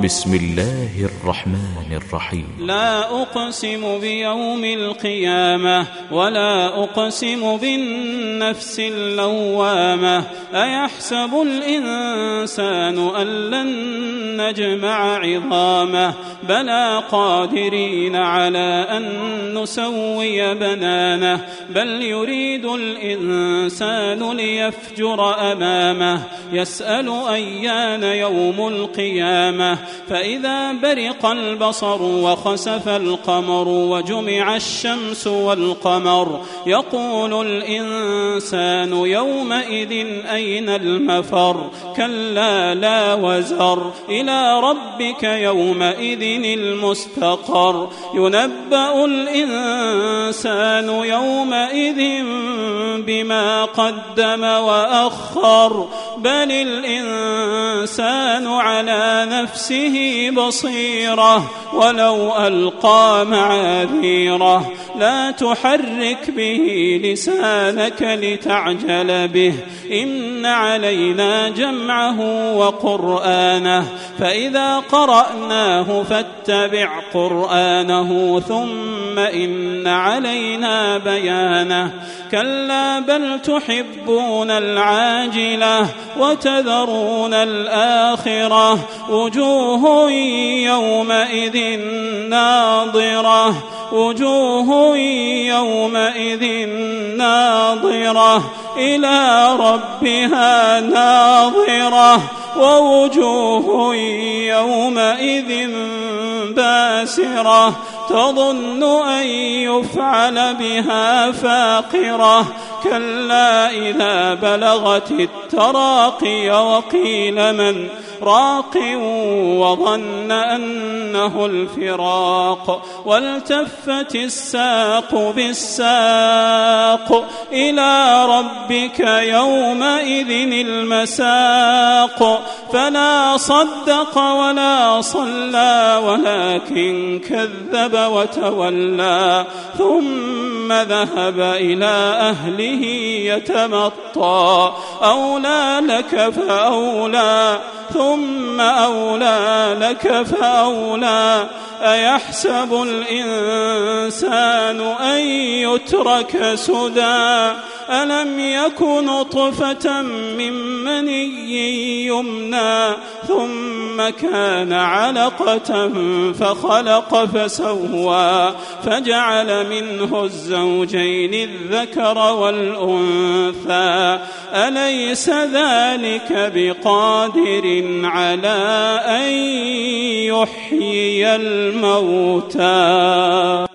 بسم الله الرحمن الرحيم. لا أقسم بيوم القيامة ولا أقسم بالنفس اللوامة أيحسب الإنسان أن لن نجمع عظامه بلى قادرين على أن نسوي بنانه بل يريد الإنسان ليفجر أمامه يسأل أيان يوم القيامة فإذا برق البصر وخسف القمر وجمع الشمس والقمر يقول الإنسان يومئذ أين المفر كلا لا وزر إلى ربك يومئذ المستقر ينبأ الإنسان يومئذ بما قدم وأخر بل الإنسان على نفسه بصيرة ولو ألقى معاذيره لا تحرك به لسانك لتعجل به إن علينا جمعه وقرآنه فإذا قرأناه فاتبع قرآنه ثم إن علينا بيانه كلا بل تحبون العاجلة وتذرون الآخرة وجوه يومئذ ناضرة وجوه يومئذ ناظرة إلى ربها ناظرة ووجوه يومئذ باسرة تظن أن يفعل بها فاقرة كلا إذا بلغت التراقي وقيل من راق وظن أنه الفراق والتفت الساق بالساق إلى ربك يومئذ المساق فلا صدق ولا صلى ولكن كذب وتولى ثم ذهب إلى أهله يتمطى أولى لك فأولى ثم أولى لك فأولى أيحسب الإنسان أن يترك سدى ألم يكن نطفة من مني يمنى ثم كان علقة فخلق فسوى فجعل منه الزوجين الذكر والأنثى أليس ذلك بقادر على أن يحيي الموتى